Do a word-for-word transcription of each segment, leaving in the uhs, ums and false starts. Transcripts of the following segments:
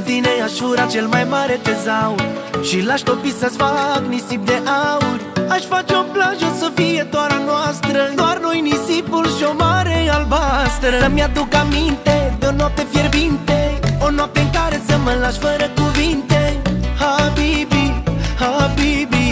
tine aș fura cel mai mare tezaur și l-aș topi să-ți fac nisip de aur. Aș face o plajă să fie doar a noastră, doar noi, nisipul și o mare albastră. Să-mi aduc aminte de o noapte fierbinte, o noapte în care să mă lași fără cuvinte. Habibi, habibi,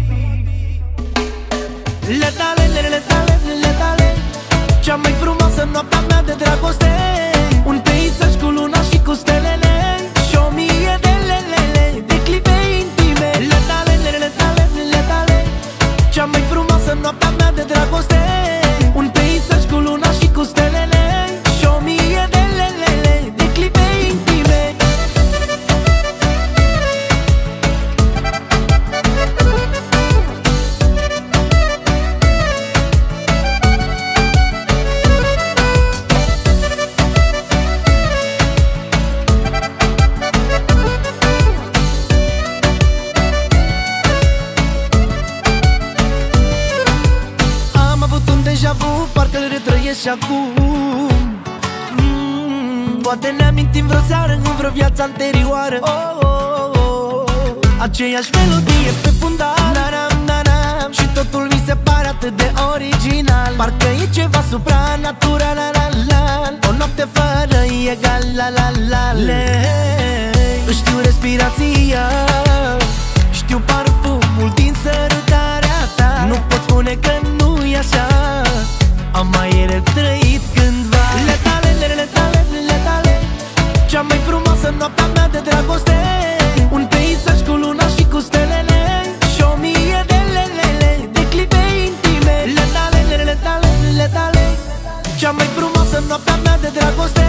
le tale, le tale, le tale, cea mai frumoasă noaptea mea de dragoste. Un peisaj cu luna și cu stelele și o mie de lelele, de clipe intime. Le tale, le tale, le tale, cea mai frumoasă noaptea mea de dragoste. Un peisaj cu luna și cu stelele și o mie de lelele, de clipe intime. Parcă-l retrăiesc și acum. mm, Poate ne amintim vreo seară în vreo viață anterioară. oh, oh, oh, oh. Aceeași melodie pe fundal, na-nam, na-nam, și totul mi se pare atât de original. Parcă e ceva supranatural, la, la, la. O noapte fără egal, la, la, la, la. Își știu respirația, știu parfumul din sărutarea ta. Nu pot spune că nu-i așa, am mai retrăit cândva. Le tale, le tale, le tale, cea mai frumoasă noaptea mea de dragoste. Un peisaj cu luna și cu stelele și o mie de lelele, de clipe intime. Le tale, le tale, le tale, cea mai frumoasă noaptea mea de dragoste.